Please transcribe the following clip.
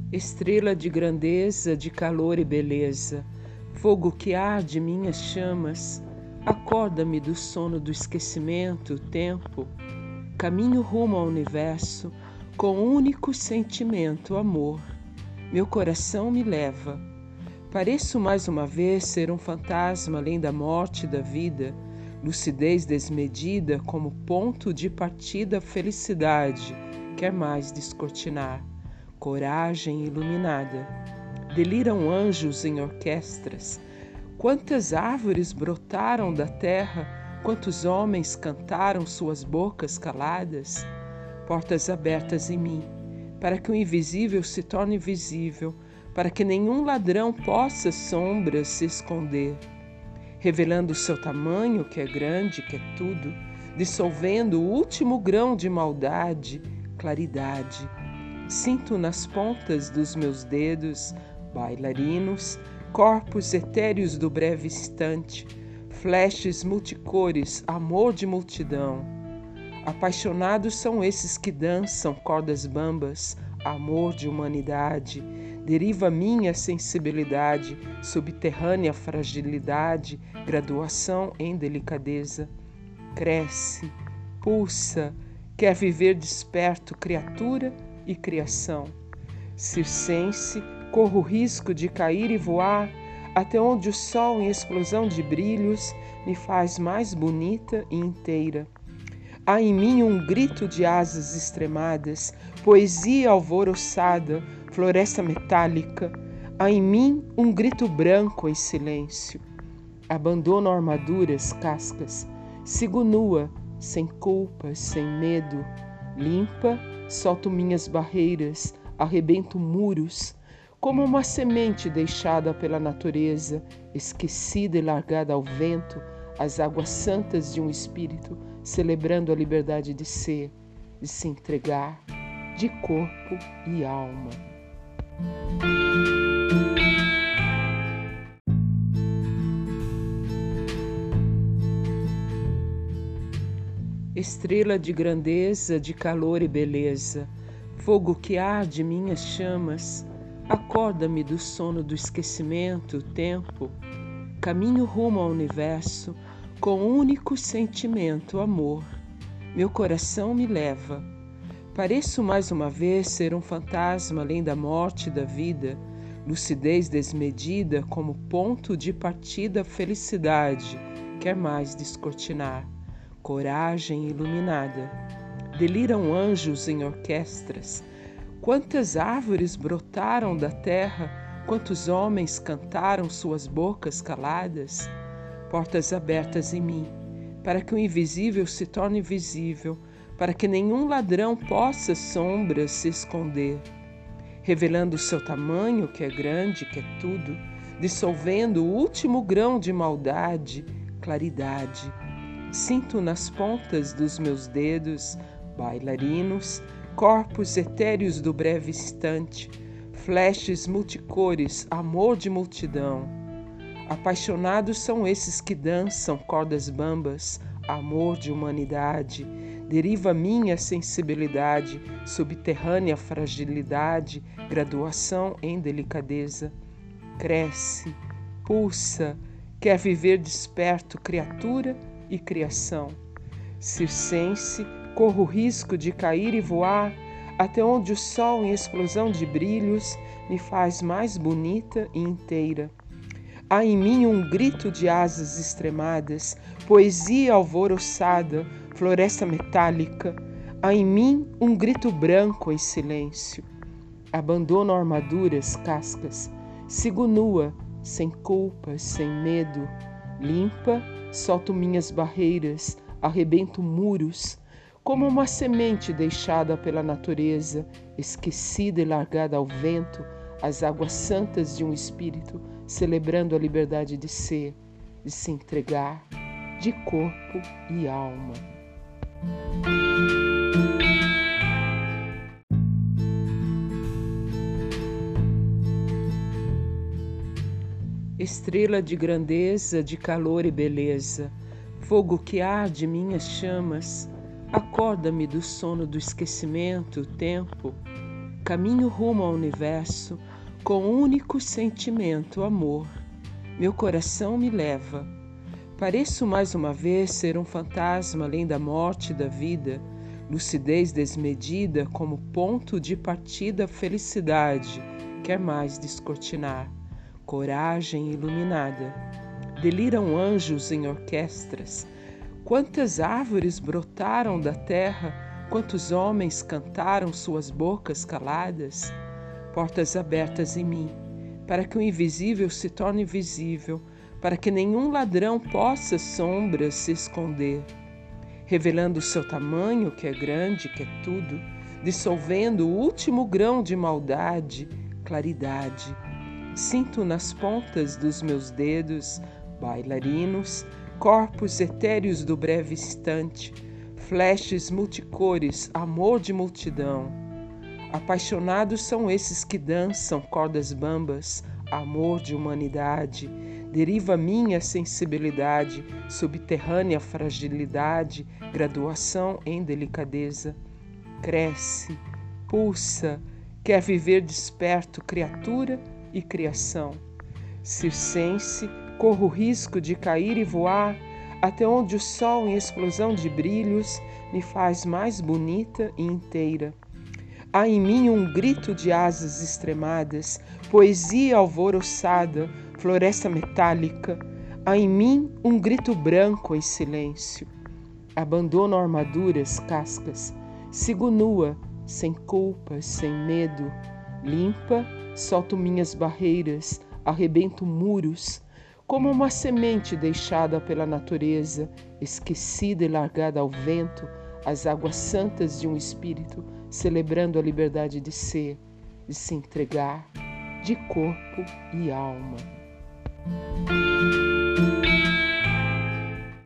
Estrela de grandeza, de calor e beleza, fogo que arde minhas chamas, acorda-me do sono do esquecimento, tempo, caminho rumo ao universo, com um único sentimento, amor. Meu coração me leva. Pareço mais uma vez ser um fantasma além da morte e da vida, lucidez desmedida como ponto de partida, felicidade, quer mais descortinar. Coragem iluminada. Deliram anjos em orquestras. Quantas árvores brotaram da terra, quantos homens cantaram suas bocas caladas. Portas abertas em mim, para que o invisível se torne visível, para que nenhum ladrão possa sombras se esconder. Revelando o seu tamanho, que é grande, que é tudo, dissolvendo o último grão de maldade, claridade. Sinto nas pontas dos meus dedos, bailarinos, corpos etéreos do breve instante, flashes multicores, amor de multidão. Apaixonados são esses que dançam cordas bambas, amor de humanidade. Deriva minha sensibilidade, subterrânea fragilidade, graduação em delicadeza. Cresce, pulsa, quer viver desperto, criatura e criação. Circense, corro o risco de cair e voar, até onde o sol em explosão de brilhos me faz mais bonita e inteira. Há em mim um grito de asas extremadas, poesia alvoroçada, floresta metálica. Há em mim um grito branco em silêncio. Abandono armaduras, cascas, sigo nua, sem culpa, sem medo, limpa. Solto minhas barreiras, arrebento muros, como uma semente deixada pela natureza, esquecida e largada ao vento, as águas santas de um espírito, celebrando a liberdade de ser, de se entregar, de corpo e alma. Estrela de grandeza, de calor e beleza, fogo que arde minhas chamas, acorda-me do sono do esquecimento, tempo, caminho rumo ao universo, com um único sentimento, amor. Meu coração me leva. Pareço mais uma vez ser um fantasma além da morte e da vida, lucidez desmedida como ponto de partida, felicidade, quer mais descortinar. Coragem iluminada. Deliram anjos em orquestras. Quantas árvores brotaram da terra, quantos homens cantaram suas bocas caladas. Portas abertas em mim, para que o invisível se torne visível, para que nenhum ladrão possa sombras se esconder. Revelando o seu tamanho, que é grande, que é tudo, dissolvendo o último grão de maldade, claridade. Sinto nas pontas dos meus dedos, bailarinos, corpos etéreos do breve instante, flashes multicores, amor de multidão. Apaixonados são esses que dançam cordas bambas, amor de humanidade. Deriva minha sensibilidade, subterrânea fragilidade, graduação em delicadeza. Cresce, pulsa, quer viver desperto, criatura e criação. Circense, corro o risco de cair e voar, até onde o sol em explosão de brilhos me faz mais bonita e inteira. Há em mim um grito de asas extremadas, poesia alvoroçada, floresta metálica. Há em mim um grito branco em silêncio. Abandono armaduras, cascas, sigo nua, sem culpa, sem medo, limpa. Solto minhas barreiras, arrebento muros, como uma semente deixada pela natureza, esquecida e largada ao vento, as águas santas de um espírito, celebrando a liberdade de ser, de se entregar, de corpo e alma. Estrela de grandeza, de calor e beleza, fogo que arde minhas chamas, acorda-me do sono do esquecimento, tempo, Caminho rumo ao universo com o único sentimento, amor. Meu coração me leva. Pareço mais uma vez ser um fantasma além da morte e da vida, lucidez desmedida como ponto de partida a felicidade, quer mais descortinar, coragem iluminada. Deliram anjos em orquestras. Quantas árvores brotaram da terra, quantos homens cantaram suas bocas caladas? Portas abertas em mim, para que o invisível se torne visível, para que nenhum ladrão possa sombras se esconder, revelando o seu tamanho, que é grande, que é tudo, dissolvendo o último grão de maldade, claridade. Sinto nas pontas dos meus dedos, bailarinos, corpos etéreos do breve instante, flashes multicores, amor de multidão. Apaixonados são esses que dançam cordas bambas, amor de humanidade. Deriva minha sensibilidade, subterrânea fragilidade, graduação em delicadeza. Cresce, pulsa, quer viver desperto, criatura e criação. Circense, corro o risco de cair e voar, até onde o sol em explosão de brilhos me faz mais bonita e inteira. Há em mim um grito de asas extremadas, poesia alvoroçada, floresta metálica. Há em mim um grito branco em silêncio. Abandono armaduras, cascas, sigo nua, sem culpa, sem medo. Limpa, solto minhas barreiras, arrebento muros, como uma semente deixada pela natureza, esquecida e largada ao vento, as águas santas de um espírito, celebrando a liberdade de ser, de se entregar, de corpo e alma.